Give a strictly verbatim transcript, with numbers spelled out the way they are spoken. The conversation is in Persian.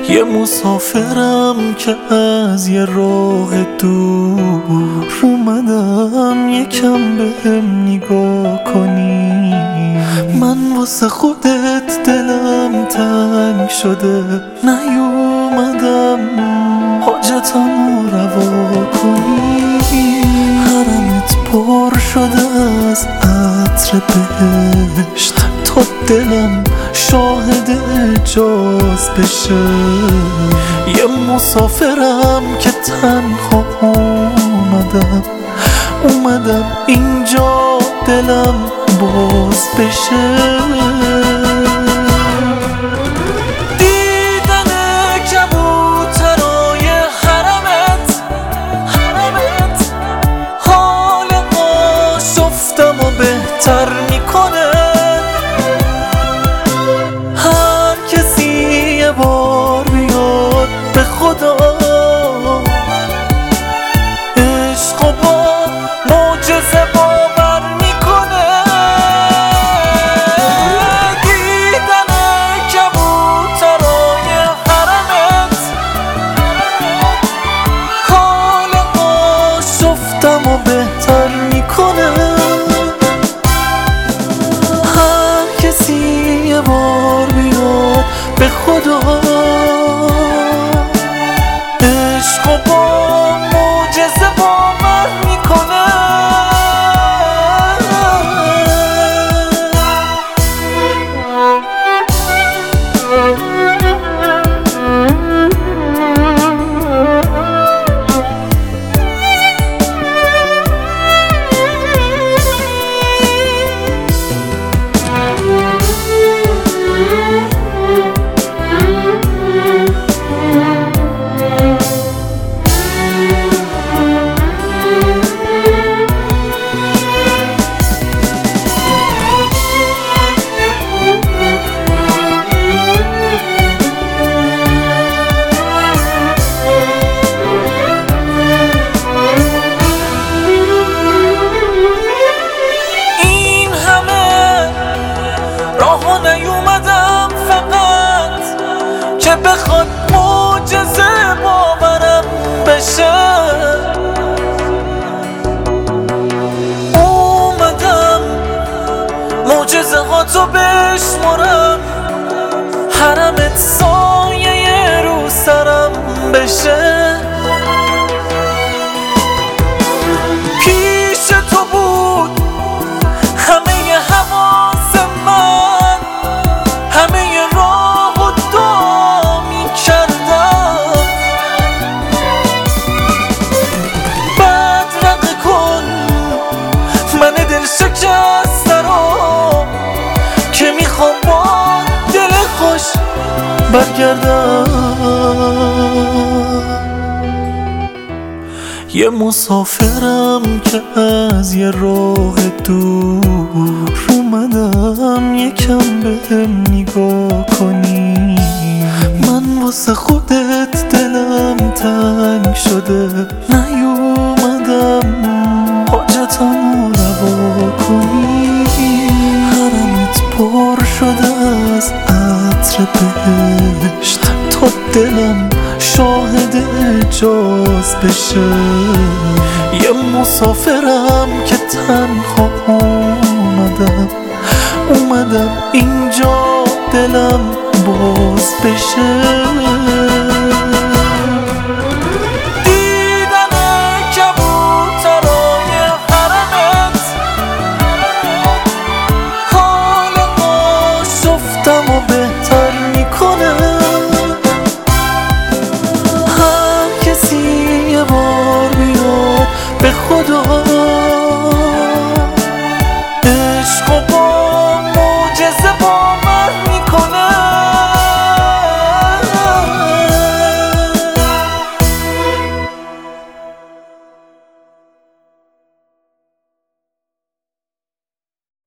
یه مسافرم که از یه راه دور اومدم یکم بهم نگاه کنی. من واسه خودت دلم تنگ شده، نیومدم حاجتمو روا کنی. حرمت پر شده از عطر بهشت تا دلم شاهد اجاز بشه. یه مسافرم که تنها اومدم اومدم اینجا دلم باز بشه. دیدن کبوترای حرمت حرمت حال آشفتمو بهتر میکنه. هر کسی یه بار بیاد به خدا عشق و با معجزه باور میکنه. دیدن کبوترای حرمت حال آشفتمو بهتر میکنه. هر کسی یه بار بیاد به خدا عشق و با معجزه باور میکنه. نیومدم فقط که بخواد معجزه باورم بشه. اومدم معجزه ها تو بشمرم، حرمت سایه رو سرم بشه. پیش تو بود همه حواس من، همه راه و دعا می کردم. بدرقه کن من دل شکسته رو که میخوام با دل خوش برگردم. یه مسافرم که از یه راه دور اومدم یکم بهم نگاه کنی. من واسه خودت دلم تنگ شده، نیومدم حاجتمو روا کنی. حرمت پر شده از عطر بهشت تا دلم شاهد اجاز بشه. یه مسافرم که تنها اومدم اومدم اینجا دلم باز بشه.